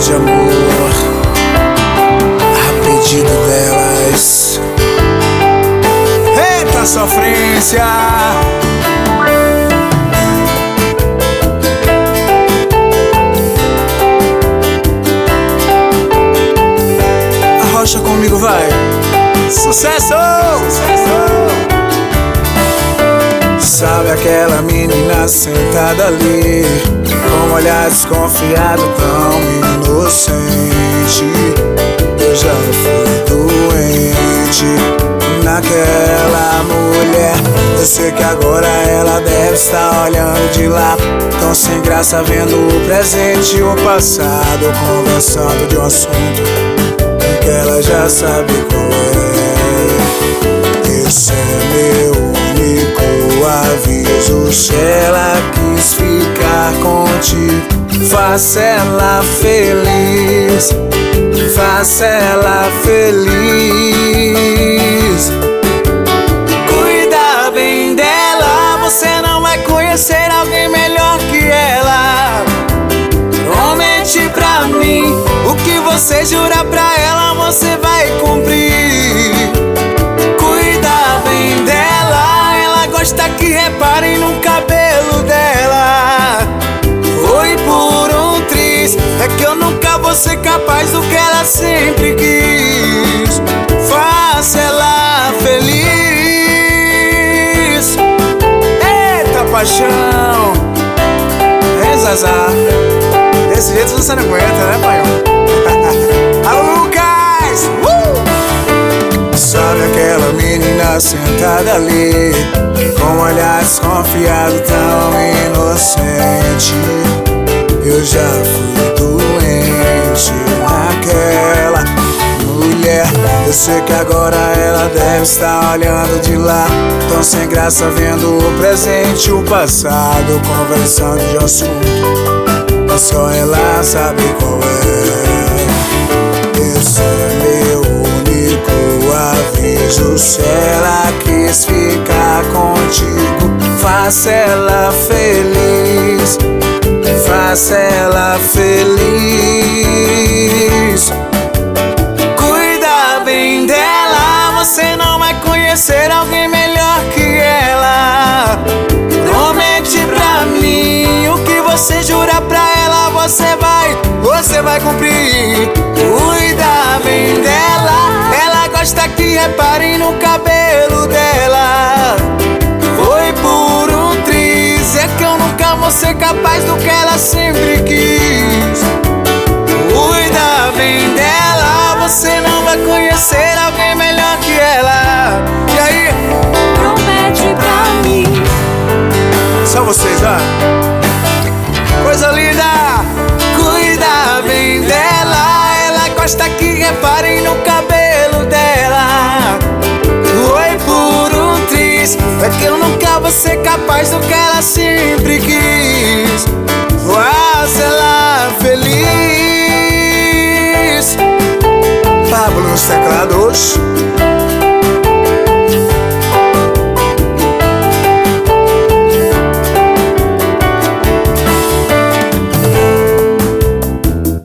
de amor a pedido delas. Eita sofrência! Arrocha comigo, vai! Sucesso! Sabe aquela menina sentada ali, com um olhar desconfiado, tão inocente? Eu já fui doente naquela mulher. Eu sei que agora ela deve estar olhando de lá, tão sem graça vendo o presente e o passado, conversando de um assunto que ela já sabe qual é. Esse é meu único aviso: se ela quis ficar contigo, faça ela feliz, faça ela feliz. Cuida bem dela, você não vai conhecer alguém melhor que ela. Promete pra mim, o que você jura pra ela, você vai cumprir. Cuida bem dela, ela gosta que reparem no cabelo dela. Foi por um triz, é que eu nunca vou ser capaz do que ela sempre quis. Faça ela feliz. Eita paixão! É Zazá, desse jeito você não aguenta, né, pai? Alô, Lucas! Sabe aquela menina sentada ali, com um olhar desconfiado, tão inocente? Eu já fui doente naquela mulher. Eu sei que agora ela deve estar olhando de lá, tão sem graça vendo o presente e o passado, conversando de assunto só ela sabe qual é. Esse é meu único aviso: se ela quis ficar contigo, faça ela feliz, faça ela feliz. Cuida bem dela, você não vai conhecer alguém melhor que ela. Promete pra mim, o que você jura pra ela, você vai cumprir. Cuida bem dela, ela gosta que reparem no cabelo dela. Foi por um triz, é que eu nunca vou ser capaz do que ela sempre quis. Cuida bem dela, você não vai conhecer alguém melhor que ela. E aí? Promete pra mim. Só vocês, ó. Coisa linda! Cuida bem dela, ela gosta que reparem no cabelo dela. Foi por um triz, é que eu nunca vou ser capaz do que ela sempre quis. Faça ela feliz. Pablo nos teclados.